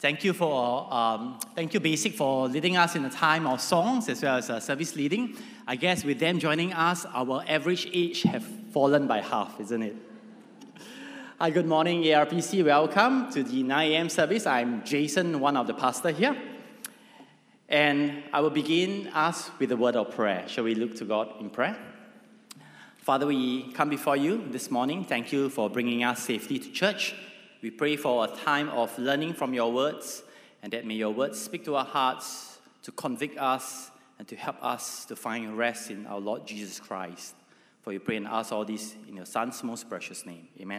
Thank you, Basic, for leading us in a time of songs as well as service leading. I guess with them joining us, our average age have fallen by half, isn't it? Hi, good morning, ARPC. Welcome to the 9 a.m. service. I'm Jason, one of the pastors here. And I will begin us with a word of prayer. Shall we look to God in prayer? Father, we come before you this morning. Thank you for bringing us safely to church. We pray for a time of learning from your words, and that may your words speak to our hearts, to convict us, and to help us to find rest in our Lord Jesus Christ. For we pray and ask all this in your Son's most precious name. Amen.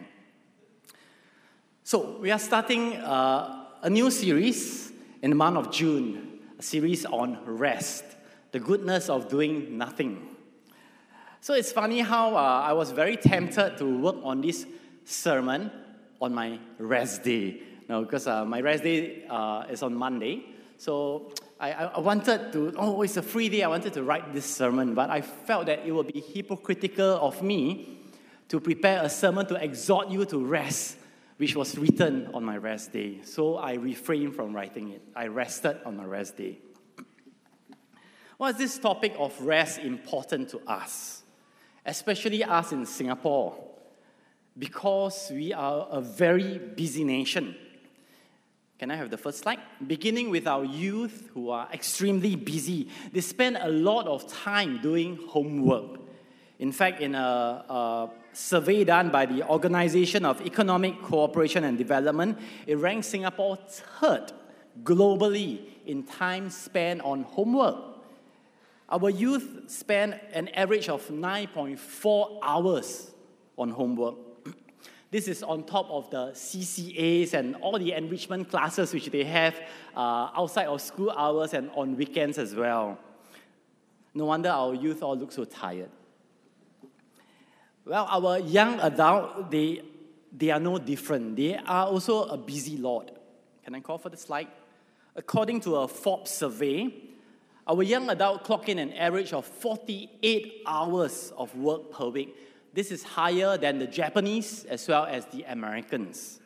So, we are starting a new series in the month of June, a series on rest, the goodness of doing nothing. So, it's funny how I was very tempted to work on this sermon on my rest day. No, because my rest day is on Monday. So I wanted to, it's a free day, I wanted to write this sermon, but I felt that it would be hypocritical of me to prepare a sermon to exhort you to rest, which was written on my rest day. So I refrained from writing it. I rested on my rest day. Why is this topic of rest important to us? Especially us in Singapore. Because we are a very busy nation. Can I have the first slide? Beginning with our youth who are extremely busy. They spend a lot of time doing homework. In fact, in a survey done by the Organization of Economic Cooperation and Development, it ranks Singapore third globally in time spent on homework. Our youth spend an average of 9.4 hours on homework. This is on top of the CCAs and all the enrichment classes which they have outside of school hours and on weekends as well. No wonder our youth all look so tired. Well, our young adult, they are no different. They are also a busy lot. Can I call for the slide? According to a Forbes survey, our young adult clock in an average of 48 hours of work per week. This is higher than the Japanese as well as the Americans.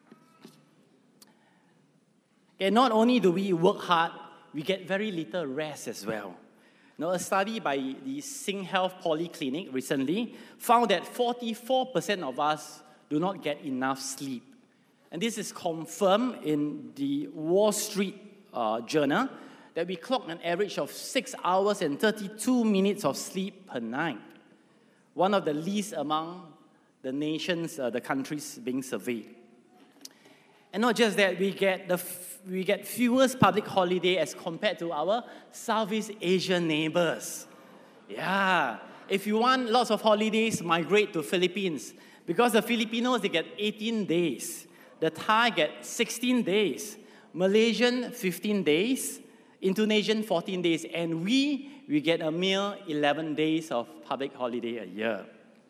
Okay, not only do we work hard, we get very little rest as well. Now, a study by the SingHealth Polyclinic recently found that 44% of us do not get enough sleep. And this is confirmed in the Wall Street Journal that we clock an average of 6 hours and 32 minutes of sleep per night. One of the least among the nations, the countries being surveyed. And not just that, we get fewest public holiday as compared to our Southeast Asian neighbors. Yeah, if you want lots of holidays, migrate to Philippines. Because the Filipinos, they get 18 days. The Thai get 16 days. Malaysian, 15 days. Indonesian, 14 days. And we get a mere 11 days of public holiday a year.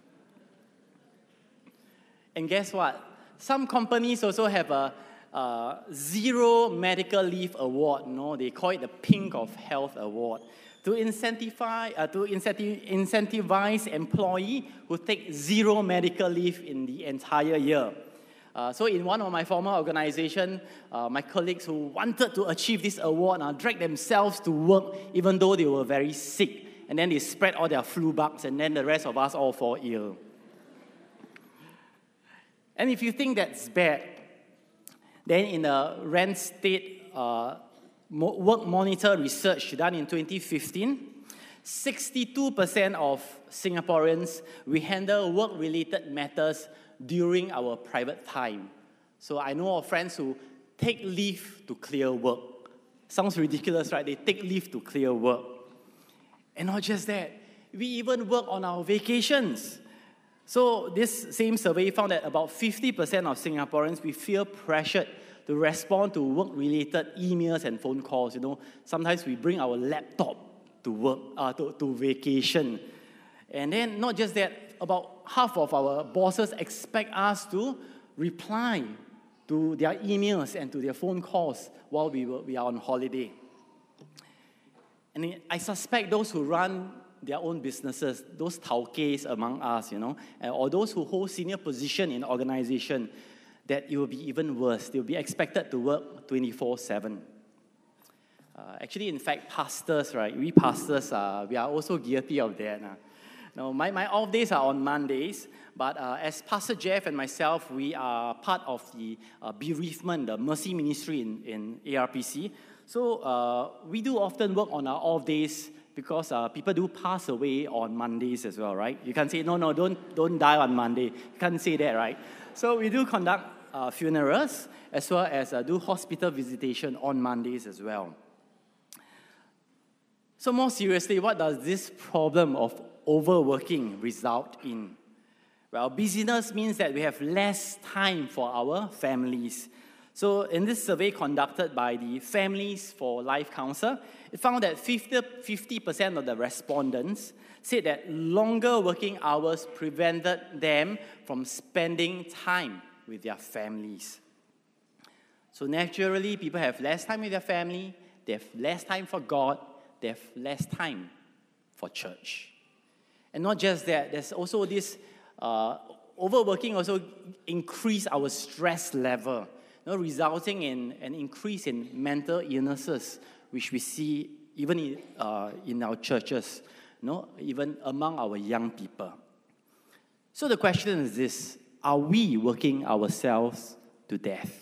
And guess what? Some companies also have a zero medical leave award. No, they call it the Pink of Health Award. To incentivize employees who take zero medical leave in the entire year. So in one of my former organizations, my colleagues who wanted to achieve this award dragged themselves to work even though they were very sick. And then they spread all their flu bugs, and then the rest of us all fall ill. And if you think that's bad, then in the Rand State Work Monitor research done in 2015, 62% of Singaporeans, we handle work-related matters during our private time. So I know of friends who take leave to clear work. Sounds ridiculous, right? They take leave to clear work. And not just that, we even work on our vacations. So this same survey found that about 50% of Singaporeans, we feel pressured to respond to work-related emails and phone calls. Sometimes we bring our laptop to work, to vacation. And then not just that, about half of our bosses expect us to reply to their emails and to their phone calls while we are on holiday. And I suspect those who run their own businesses, those taukees among us, or those who hold senior position in organization, that it will be even worse. They'll be expected to work 24/7. Actually, in fact, pastors, right? We pastors, we are also guilty of that. Now, my off days are on Mondays, but as Pastor Jeff and myself, we are part of the bereavement, the mercy ministry in ARPC. So we do often work on our off days because people do pass away on Mondays as well, right? You can't say, no, don't die on Monday. You can't say that, right? So we do conduct funerals as well as do hospital visitation on Mondays as well. So more seriously, what does this problem of overworking result in? Well, busyness means that we have less time for our families. So in this survey conducted by the Families for Life Council, it found that 50% of the respondents said that longer working hours prevented them from spending time with their families. So naturally, people have less time with their family, they have less time for God, they have less time for church. And not just that, there's also this overworking also increase our stress level, resulting in an increase in mental illnesses, which we see even in our churches, even among our young people. So the question is this: are we working ourselves to death?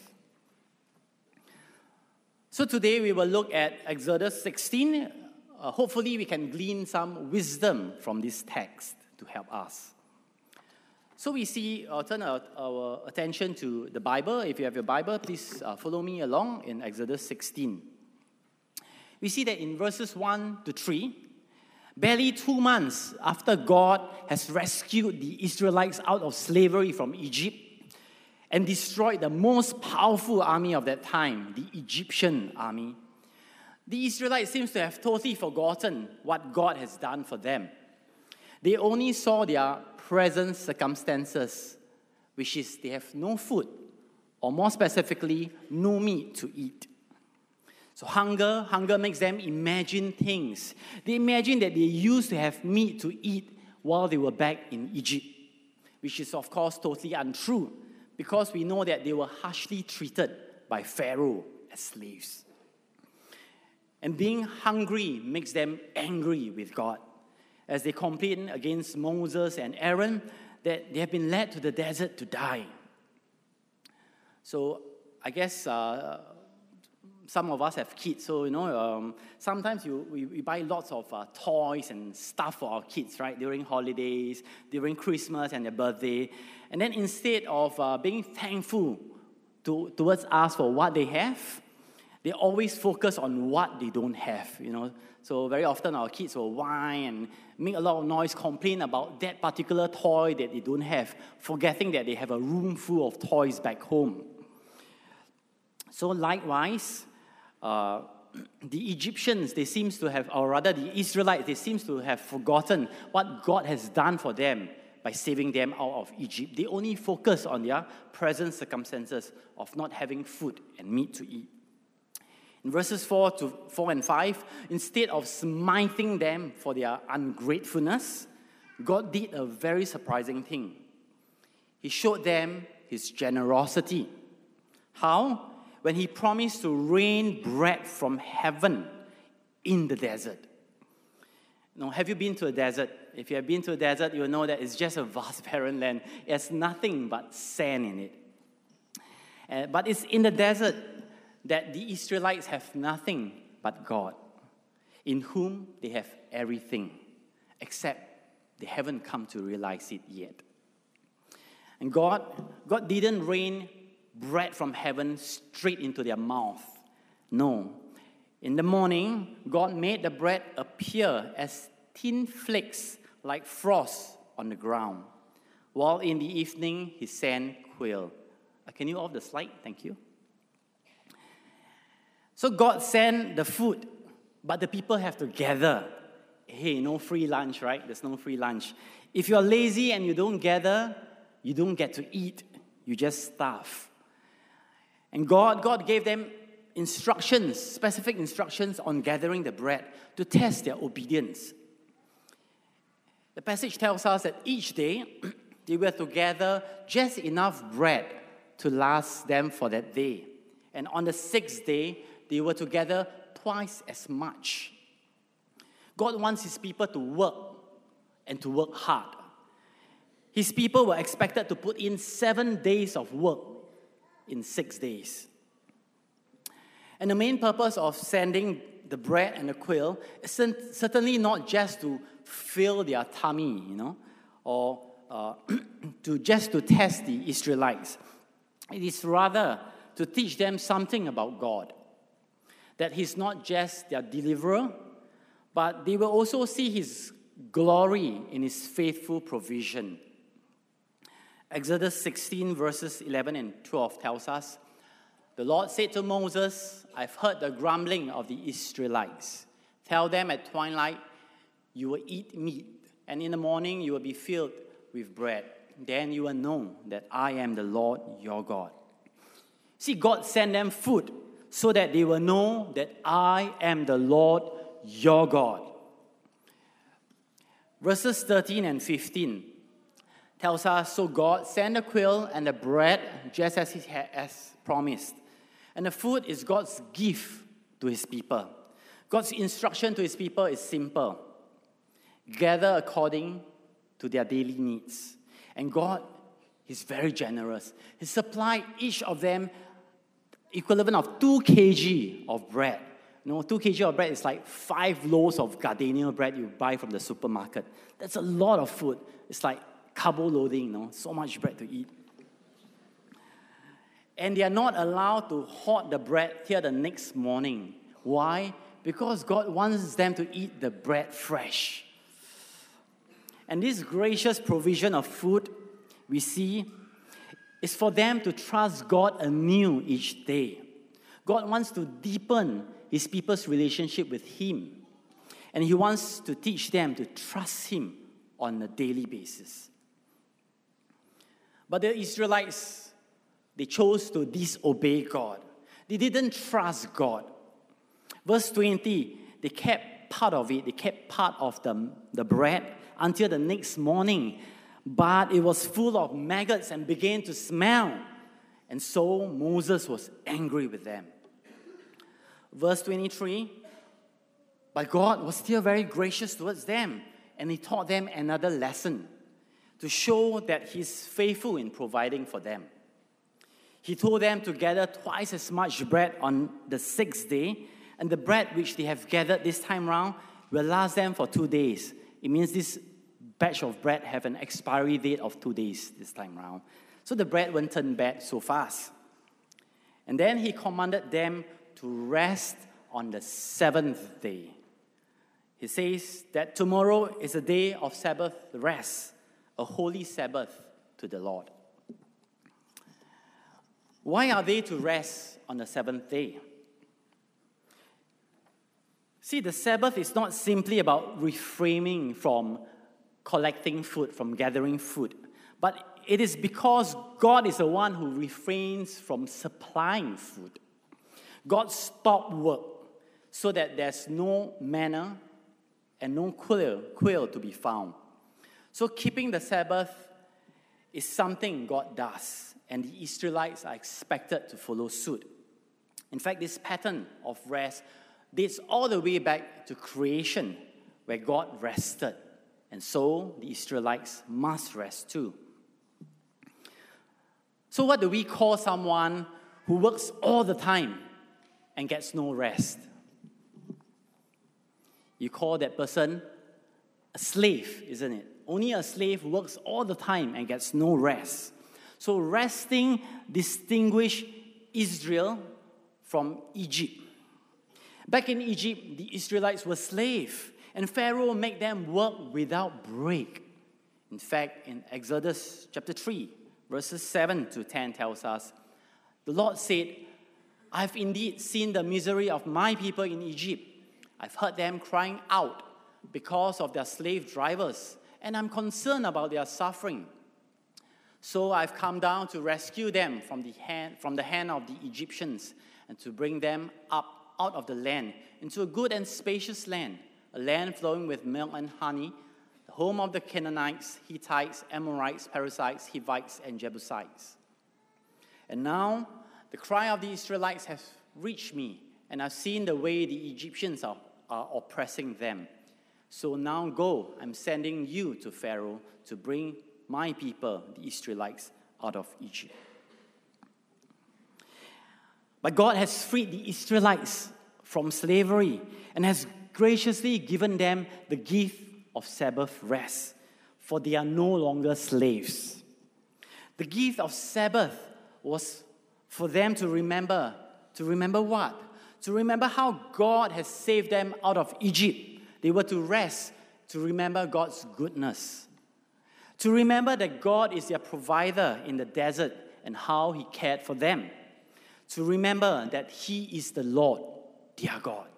So today we will look at Exodus 16. Hopefully we can glean some wisdom from this text to help us. So we see, turn our attention to the Bible. If you have your Bible, please follow me along in Exodus 16. We see that in verses 1 to 3, barely 2 months after God has rescued the Israelites out of slavery from Egypt and destroyed the most powerful army of that time, the Egyptian army, the Israelites seem to have totally forgotten what God has done for them. They only saw their present circumstances, which is they have no food, or more specifically, no meat to eat. So hunger makes them imagine things. They imagine that they used to have meat to eat while they were back in Egypt, which is of course totally untrue, because we know that they were harshly treated by Pharaoh as slaves. And being hungry makes them angry with God, as they complain against Moses and Aaron that they have been led to the desert to die. So I guess some of us have kids, so sometimes we buy lots of toys and stuff for our kids, right? During holidays, during Christmas and their birthday. And then instead of being thankful towards us for what they have, they always focus on what they don't have, So very often our kids will whine and make a lot of noise, complain about that particular toy that they don't have, forgetting that they have a room full of toys back home. So likewise, the Egyptians, the Israelites, they seem to have forgotten what God has done for them by saving them out of Egypt. They only focus on their present circumstances of not having food and meat to eat. In verses 4 and 5, instead of smiting them for their ungratefulness, God did a very surprising thing. He showed them his generosity. How? When he promised to rain bread from heaven in the desert. Have you been to a desert? If you have been to a desert, you will know that it's just a vast barren land. It has nothing but sand in it. But it's in the desert that the Israelites have nothing but God, in whom they have everything, except they haven't come to realize it yet. And God didn't rain bread from heaven straight into their mouth. No. In the morning, God made the bread appear as thin flakes like frost on the ground, while in the evening, he sent quail. Can you off the slide? Thank you. So God sent the food, but the people have to gather. Hey, no free lunch, right? There's no free lunch. If you're lazy and you don't gather, you don't get to eat. You just starve. And God gave them instructions, specific instructions on gathering the bread to test their obedience. The passage tells us that each day they were to gather just enough bread to last them for that day. And on the sixth day, they were to gather twice as much. God wants his people to work and to work hard. His people were expected to put in 7 days of work in 6 days. And the main purpose of sending the bread and the quail is certainly not just to fill their tummy, or to test the Israelites. It is rather to teach them something about God. That he's not just their deliverer, but they will also see his glory in his faithful provision. Exodus 16 verses 11 and 12 tells us, the Lord said to Moses, I've heard the grumbling of the Israelites. Tell them at twilight, you will eat meat, and in the morning you will be filled with bread. Then you will know that I am the Lord your God. See, God sent them food so that they will know that I am the Lord your God. Verses 13 and 15 tells us, so God sent the quail and the bread just as he had promised. And the food is God's gift to his people. God's instruction to his people is simple. Gather according to their daily needs. And God is very generous. He supplied each of them equivalent of 2 kg of bread. 2 kg of bread is like 5 loaves of gardenia bread you buy from the supermarket. That's a lot of food. It's like carbo loading, so much bread to eat. And they are not allowed to hoard the bread till the next morning. Why? Because God wants them to eat the bread fresh. And this gracious provision of food, we see, is for them to trust God anew each day. God wants to deepen his people's relationship with him. And he wants to teach them to trust him on a daily basis. But the Israelites, they chose to disobey God. They didn't trust God. Verse 20, they kept part of it. They kept part of the bread until the next morning. But it was full of maggots and began to smell. And so Moses was angry with them. Verse 23, but God was still very gracious towards them. And he taught them another lesson to show that he's faithful in providing for them. He told them to gather twice as much bread on the sixth day, and the bread which they have gathered this time round will last them for 2 days. It means this batch of bread have an expiry date of 2 days this time round. So the bread won't turn bad so fast. And then he commanded them to rest on the 7th day. He says that tomorrow is a day of Sabbath rest, a holy Sabbath to the Lord. Why are they to rest on the 7th day? See, the Sabbath is not simply about refraining from collecting food, from gathering food, but it is because God is the one who refrains from supplying food. God stopped work so that there's no manna and no quail to be found. So keeping the Sabbath is something God does, and the Israelites are expected to follow suit. In fact, this pattern of rest dates all the way back to creation, where God rested. And so the Israelites must rest too. So what do we call someone who works all the time and gets no rest? You call that person a slave, isn't it? Only a slave works all the time and gets no rest. So resting distinguished Israel from Egypt. Back in Egypt, the Israelites were slaves, and Pharaoh made them work without break. In fact, in Exodus chapter 3, verses 7 to 10 tells us, the Lord said, I've indeed seen the misery of my people in Egypt. I've heard them crying out because of their slave drivers, and I'm concerned about their suffering. So I've come down to rescue them from the hand of the Egyptians and to bring them up out of the land into a good and spacious land, a land flowing with milk and honey, the home of the Canaanites, Hittites, Amorites, Perizzites, Hivites, and Jebusites. And now the cry of the Israelites has reached me, and I've seen the way the Egyptians are oppressing them. So now go, I'm sending you to Pharaoh to bring my people, the Israelites, out of Egypt. But God has freed the Israelites from slavery and has graciously given them the gift of Sabbath rest, for they are no longer slaves. The gift of Sabbath was for them to remember. To remember what? To remember how God has saved them out of Egypt. They were to rest, to remember God's goodness. To remember that God is their provider in the desert and how He cared for them. To remember that He is the Lord, their God.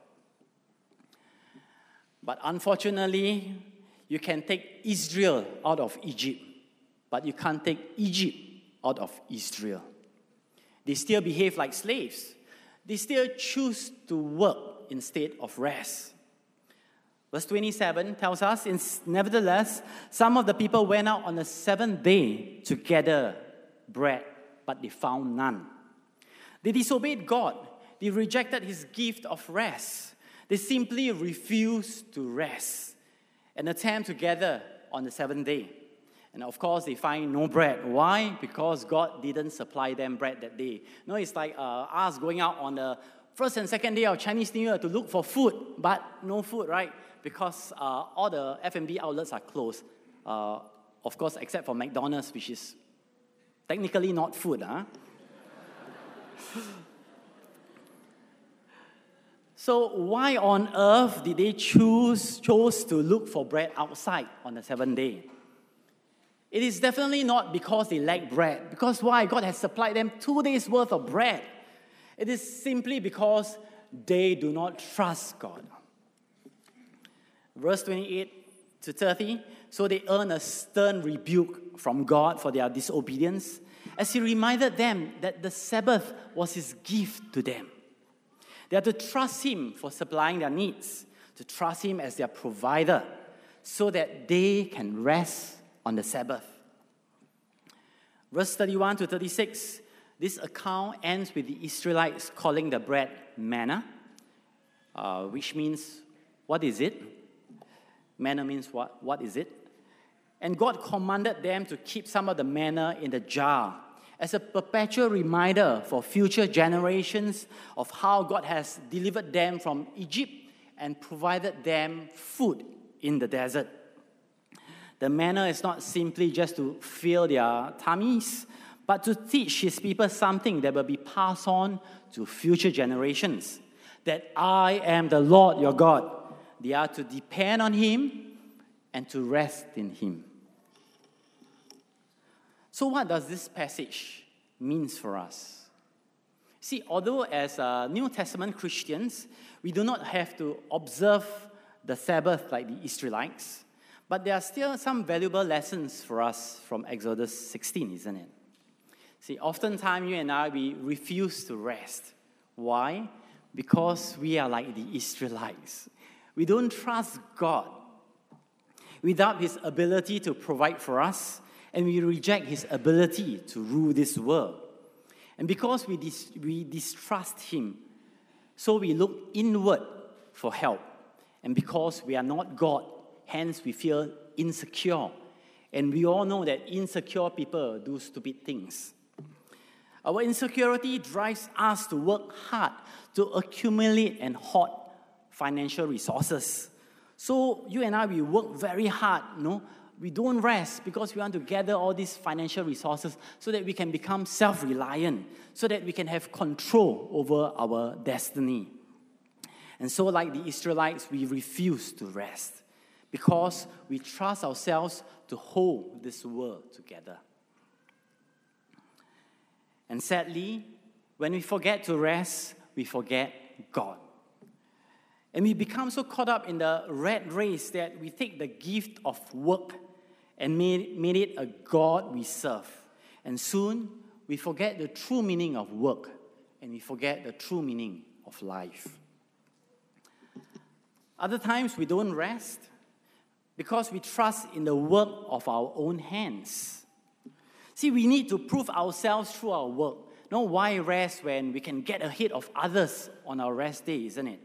But unfortunately, you can take Israel out of Egypt, but you can't take Egypt out of Israel. They still behave like slaves. They still choose to work instead of rest. Verse 27 tells us, nevertheless, some of the people went out on the seventh day to gather bread, but they found none. They disobeyed God. They rejected His gift of rest. They simply refused to rest and attempt to gather on the seventh day. And of course, they find no bread. Why? Because God didn't supply them bread that day. No, it's like us going out on the first and second day of Chinese New Year to look for food, but no food, right? Because all the F&B outlets are closed. Of course, except for McDonald's, which is technically not food. So why on earth did they chose to look for bread outside on the seventh day? It is definitely not because they lack bread. Because why? God has supplied them 2 days' worth of bread. It is simply because they do not trust God. Verse 28 to 30, so they earn a stern rebuke from God for their disobedience, as He reminded them that the Sabbath was His gift to them. They are to trust Him for supplying their needs, to trust Him as their provider, so that they can rest on the Sabbath. Verse 31 to 36, this account ends with the Israelites calling the bread manna, which means, what is it? Manna means what? What is it? And God commanded them to keep some of the manna in the jar as a perpetual reminder for future generations of how God has delivered them from Egypt and provided them food in the desert. The manna is not simply just to fill their tummies, but to teach His people something that will be passed on to future generations. That I am the Lord your God. They are to depend on Him and to rest in Him. So what does this passage mean for us? See, although as New Testament Christians, we do not have to observe the Sabbath like the Israelites, but there are still some valuable lessons for us from Exodus 16, isn't it? See, oftentimes you and I, we refuse to rest. Why? Because we are like the Israelites. We don't trust God. Without His ability to provide for us, and we reject His ability to rule this world. And because we distrust Him, so we look inward for help. And because we are not God, hence we feel insecure. And we all know that insecure people do stupid things. Our insecurity drives us to work hard to accumulate and hoard financial resources. So you and I, we work very hard, We don't rest because we want to gather all these financial resources so that we can become self-reliant, so that we can have control over our destiny. And so like the Israelites, we refuse to rest because we trust ourselves to hold this world together. And sadly, when we forget to rest, we forget God. And we become so caught up in the rat race that we take the gift of work and made it a God we serve. And soon, we forget the true meaning of work, and we forget the true meaning of life. Other times, we don't rest because we trust in the work of our own hands. See, we need to prove ourselves through our work, No, why rest when we can get ahead of others on our rest day, isn't it?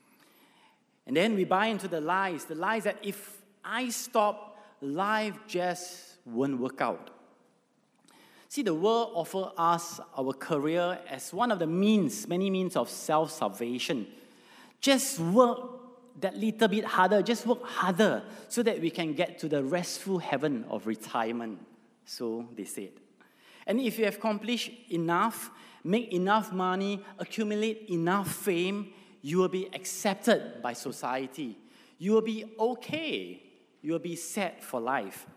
And then we buy into the lies that if I stop, life just won't work out. See, the world offers us our career as one of the many means of self-salvation. Just work that little bit harder, just work harder so that we can get to the restful heaven of retirement, so they said. And if you have accomplished enough, make enough money, accumulate enough fame, you will be accepted by society. You will be okay. You will be set for life.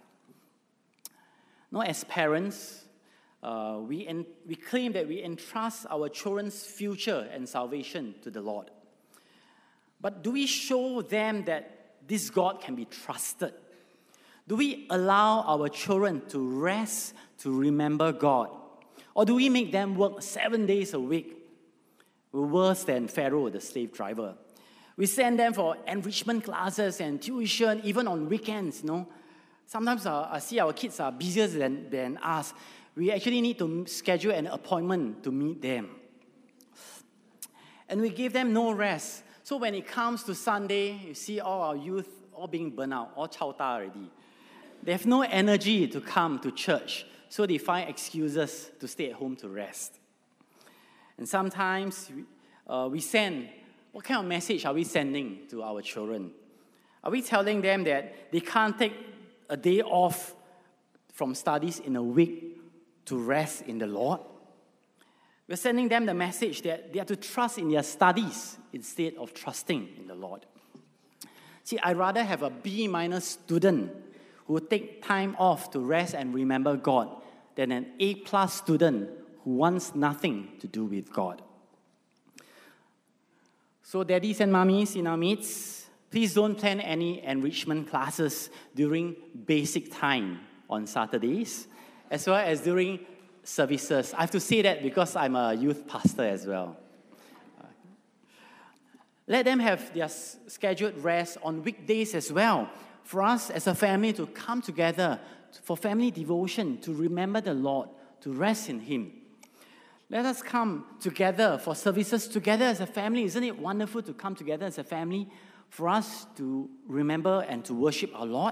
Now, as parents, we claim that we entrust our children's future and salvation to the Lord. But do we show them that this God can be trusted? Do we allow our children to rest, to remember God? Or do we make them work 7 days a week? We're worse than Pharaoh, the slave driver. We send them for enrichment classes and tuition, even on weekends, Sometimes I see our kids are busier than us. We actually need to schedule an appointment to meet them. And we give them no rest. So when it comes to Sunday, you see all our youth all being burnt out, all chao ta already. They have no energy to come to church, so they find excuses to stay at home to rest. And sometimes we send, what kind of message are we sending to our children? Are we telling them that they can't take a day off from studies in a week to rest in the Lord? We're sending them the message that they have to trust in their studies instead of trusting in the Lord. See, I'd rather have a B- student who will take time off to rest and remember God than an A+ student who wants nothing to do with God. So daddies and mummies in our midst, please don't plan any enrichment classes during basic time on Saturdays, as well as during services. I have to say that because I'm a youth pastor as well. Let them have their scheduled rest on weekdays as well. For us as a family to come together for family devotion, to remember the Lord, to rest in Him. Let us come together for services together as a family. Isn't it wonderful to come together as a family for us to remember and to worship our Lord?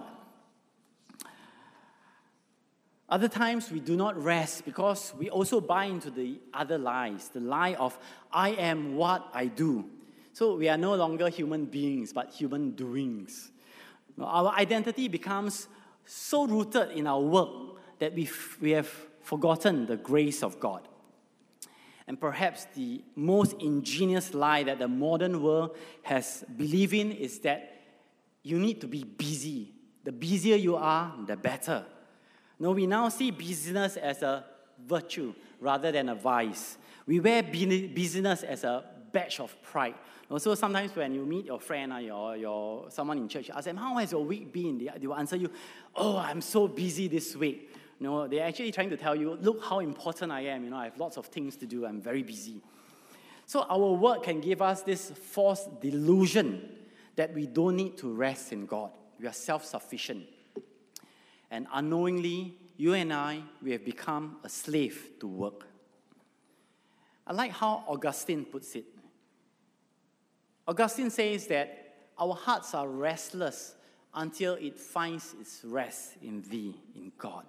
Other times we do not rest because we also buy into the other lies, the lie of I am what I do. So we are no longer human beings, but human doings. Our identity becomes so rooted in our work that we have forgotten the grace of God. And perhaps the most ingenious lie that the modern world has believed in is that you need to be busy. The busier you are, the better. No, we now see busyness as a virtue rather than a vice. We wear busyness as a badge of pride. Also, sometimes when you meet your friend or your someone in church, you ask them, how has your week been? They will answer you, oh, I'm so busy this week. They're actually trying to tell you, look how important I am. I have lots of things to do. I'm very busy. So our work can give us this false delusion that we don't need to rest in God. We are self-sufficient. And unknowingly, you and I, we have become a slave to work. I like how Augustine puts it. Augustine says that our hearts are restless until it finds its rest in Thee, in God.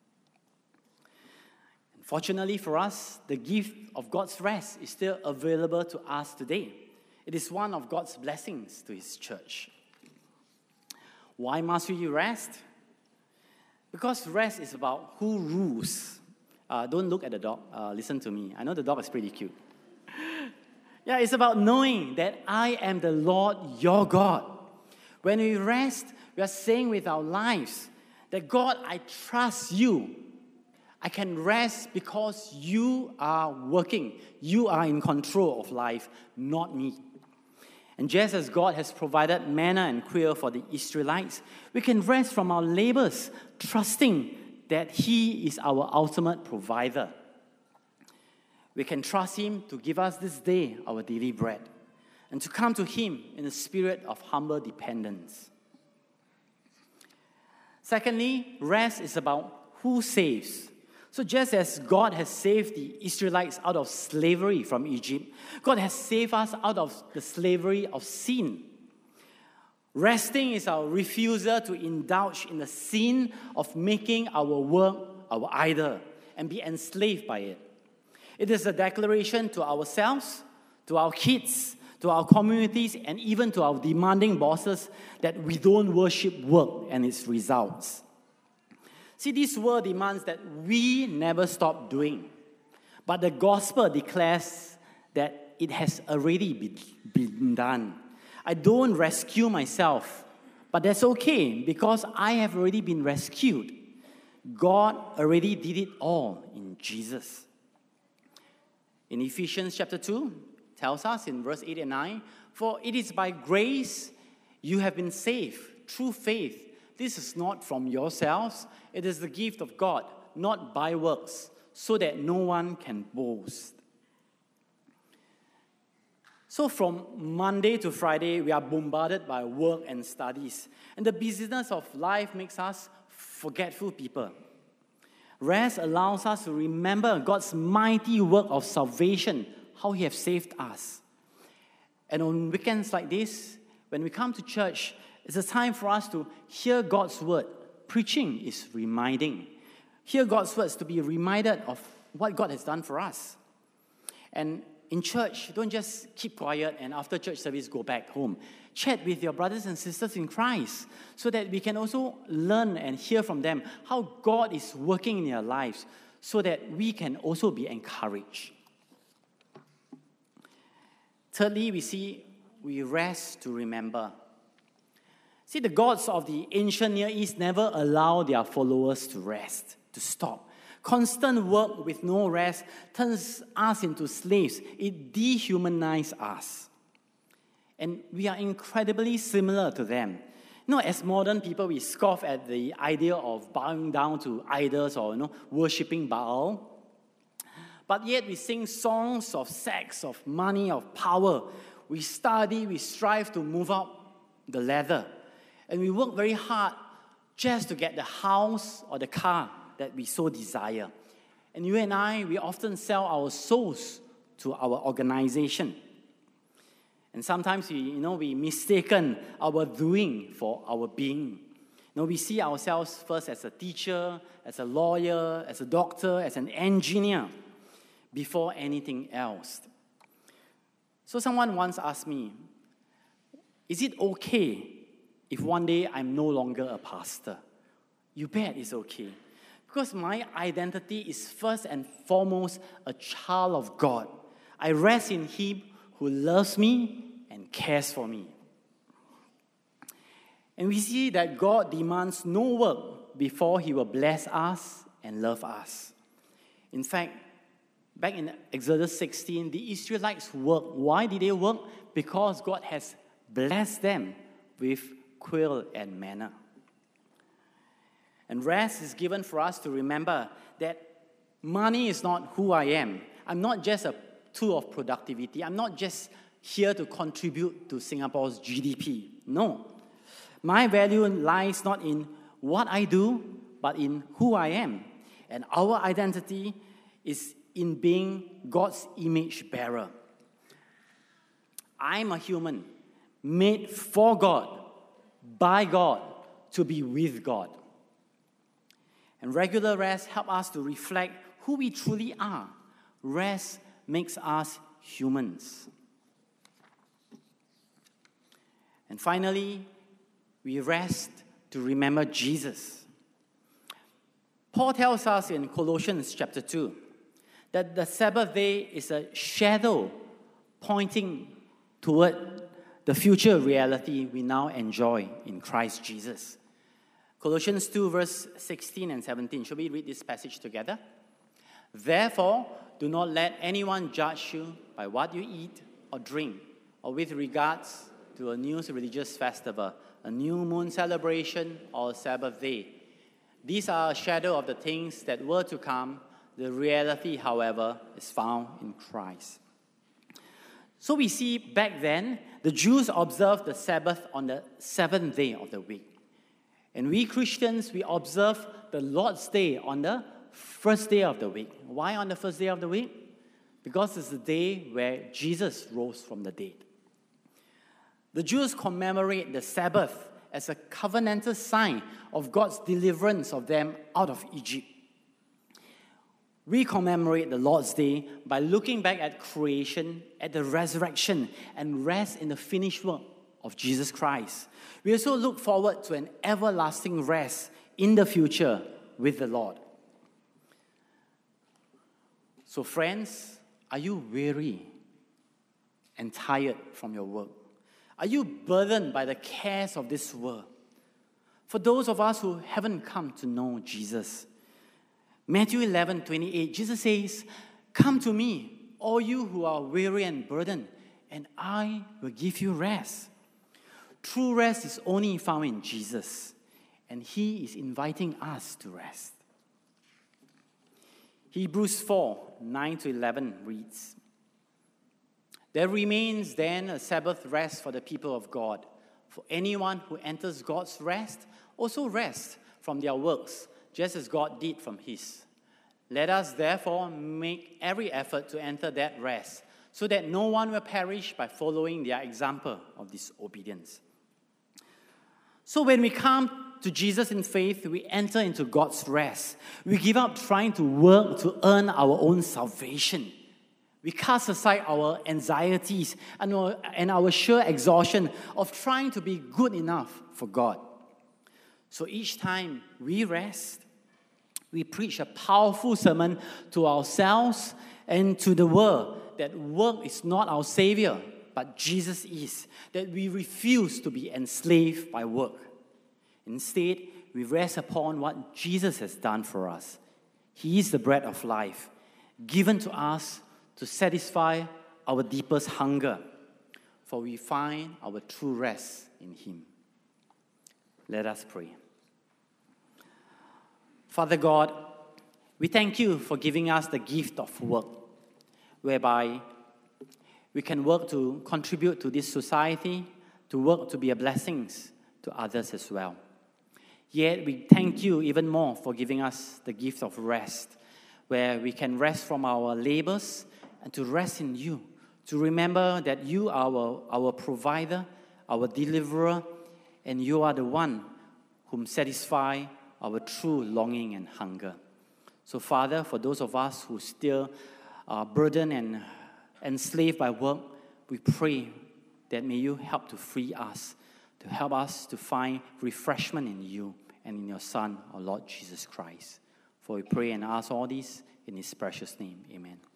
And fortunately for us, the gift of God's rest is still available to us today. It is one of God's blessings to His church. Why must we rest? Because rest is about who rules. Don't look at the dog. Listen to me. I know the dog is pretty cute. Yeah, it's about knowing that I am the Lord your God. When we rest, we are saying with our lives that God, I trust you. I can rest because you are working. You are in control of life, not me. And just as God has provided manna and quail for the Israelites, we can rest from our labors, trusting that He is our ultimate provider. We can trust Him to give us this day our daily bread and to come to Him in a spirit of humble dependence. Secondly, rest is about who saves. So just as God has saved the Israelites out of slavery from Egypt, God has saved us out of the slavery of sin. Resting is our refusal to indulge in the sin of making our work our idol and be enslaved by it. It is a declaration to ourselves, to our kids, to our communities, and even to our demanding bosses that we don't worship work and its results. See, this world demands that we never stop doing. But the gospel declares that it has already been done. I don't rescue myself, but that's okay because I have already been rescued. God already did it all in Jesus. In Ephesians chapter 2, it tells us in verse 8 and 9, "For it is by grace you have been saved through faith. This is not from yourselves, it is the gift of God, not by works, so that no one can boast." So from Monday to Friday, we are bombarded by work and studies. And the busyness of life makes us forgetful people. Rest allows us to remember God's mighty work of salvation, how He has saved us. And on weekends like this, when we come to church, it's a time for us to hear God's word. Preaching is reminding. Hear God's words to be reminded of what God has done for us. And in church, don't just keep quiet and after church service go back home. Chat with your brothers and sisters in Christ so that we can also learn and hear from them how God is working in their lives so that we can also be encouraged. Thirdly, we rest to remember. See, the gods of the ancient Near East never allowed their followers to rest, to stop. Constant work with no rest turns us into slaves. It dehumanizes us. And we are incredibly similar to them. As modern people, we scoff at the idea of bowing down to idols or, worshipping Baal. But yet we sing songs of sex, of money, of power. We study, we strive to move up the ladder. And we work very hard just to get the house or the car that we so desire. And you and I, we often sell our souls to our organization. And sometimes we mistaken our doing for our being. We see ourselves first as a teacher, as a lawyer, as a doctor, as an engineer, before anything else. So someone once asked me, is it okay if one day I'm no longer a pastor? You bet it's okay. Because my identity is first and foremost a child of God. I rest in Him who loves me and cares for me. And we see that God demands no work before He will bless us and love us. In fact, back in Exodus 16, the Israelites worked. Why did they work? Because God has blessed them with quail and manna. And rest is given for us to remember that money is not who I am. I'm not just a tool of productivity. I'm not just here to contribute to Singapore's GDP. No. My value lies not in what I do, but in who I am. And our identity is in being God's image bearer. I'm a human made for God, by God, to be with God. And regular rest helps us to reflect who we truly are. Rest makes us humans. And finally, we rest to remember Jesus. Paul tells us in Colossians chapter 2 that the Sabbath day is a shadow pointing toward the future reality we now enjoy in Christ Jesus. Colossians 2, verse 16 and 17. Shall we read this passage together? "Therefore, do not let anyone judge you by what you eat or drink, or with regards to a new religious festival, a new moon celebration, or a Sabbath day. These are a shadow of the things that were to come. The reality, however, is found in Christ." So we see back then, the Jews observed the Sabbath on the seventh day of the week. And we Christians, we observe the Lord's Day on the first day of the week. Why on the first day of the week? Because it's the day where Jesus rose from the dead. The Jews commemorate the Sabbath as a covenantal sign of God's deliverance of them out of Egypt. We commemorate the Lord's Day by looking back at creation, at the resurrection, and rest in the finished work of Jesus Christ. We also look forward to an everlasting rest in the future with the Lord. So friends, are you weary and tired from your work? Are you burdened by the cares of this world? For those of us who haven't come to know Jesus, Matthew 11:28, Jesus says, "Come to me, all you who are weary and burdened, and I will give you rest." True rest is only found in Jesus, and He is inviting us to rest. Hebrews 4:9-11 reads, "There remains then a Sabbath rest for the people of God. For anyone who enters God's rest also rests from their works, just as God did from His. Let us therefore make every effort to enter that rest, so that no one will perish by following their example of disobedience." So when we come to Jesus in faith, we enter into God's rest. We give up trying to work to earn our own salvation. We cast aside our anxieties and our sure exhaustion of trying to be good enough for God. So each time we rest, we preach a powerful sermon to ourselves and to the world that work is not our Savior, but Jesus is. That we refuse to be enslaved by work. Instead, we rest upon what Jesus has done for us. He is the bread of life, given to us to satisfy our deepest hunger, for we find our true rest in Him. Let us pray. Father God, we thank You for giving us the gift of work, whereby we can work to contribute to this society, to work to be a blessing to others as well. Yet we thank You even more for giving us the gift of rest, where we can rest from our labors and to rest in You, to remember that You are our provider, our deliverer, and You are the one whom satisfy our true longing and hunger. So Father, for those of us who still are burdened and enslaved by work, we pray that may You help to free us, to help us to find refreshment in You and in Your Son, our Lord Jesus Christ. For we pray and ask all this in His precious name. Amen.